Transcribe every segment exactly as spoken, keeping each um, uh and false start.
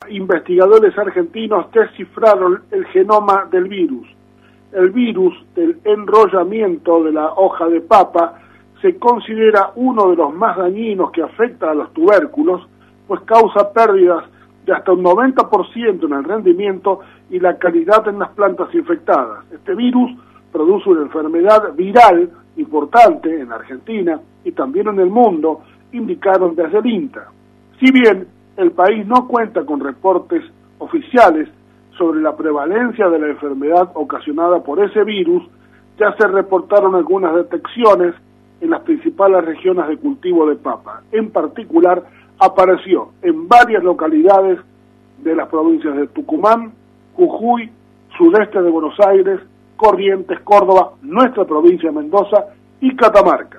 investigadores argentinos descifraron el genoma del virus. El virus del enrollamiento de la hoja de papa se considera uno de los más dañinos que afecta a los tubérculos, pues causa pérdidas de hasta un noventa por ciento en el rendimiento y la calidad en las plantas infectadas. Este virus produce una enfermedad viral importante en Argentina y también en el mundo, indicaron desde el INTA. Si bien el país no cuenta con reportes oficiales sobre la prevalencia de la enfermedad ocasionada por ese virus, ya se reportaron algunas detecciones en las principales regiones de cultivo de papa. En particular, apareció en varias localidades de las provincias de Tucumán, Jujuy, sudeste de Buenos Aires, Corrientes, Córdoba, nuestra provincia de Mendoza y Catamarca.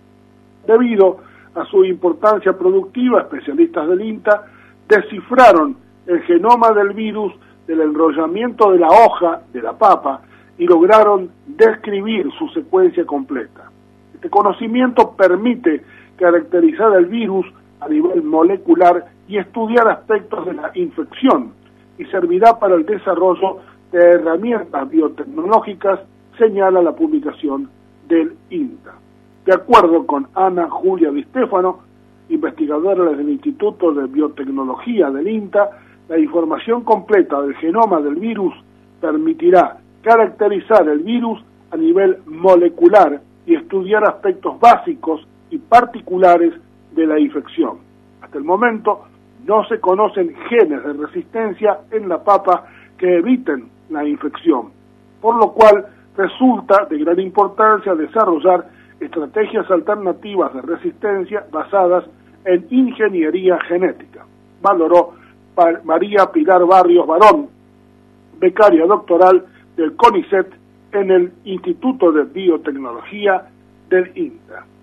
Debido a su importancia productiva, especialistas del INTA descifraron el genoma del virus del enrollamiento de la hoja de la papa y lograron describir su secuencia completa. Este conocimiento permite caracterizar el virus a nivel molecular y estudiar aspectos de la infección, y servirá para el desarrollo de herramientas biotecnológicas, señala la publicación del INTA. De acuerdo con Ana Julia Di Stefano, investigadora del Instituto de Biotecnología del INTA, la información completa del genoma del virus permitirá caracterizar el virus a nivel molecular y estudiar aspectos básicos y particulares de la infección. Hasta el momento no se conocen genes de resistencia en la papa que eviten la infección, por lo cual resulta de gran importancia desarrollar estrategias alternativas de resistencia basadas en ingeniería genética, valoró María Pilar Barrios Barón, becaria doctoral del CONICET en el Instituto de Biotecnología del INTA.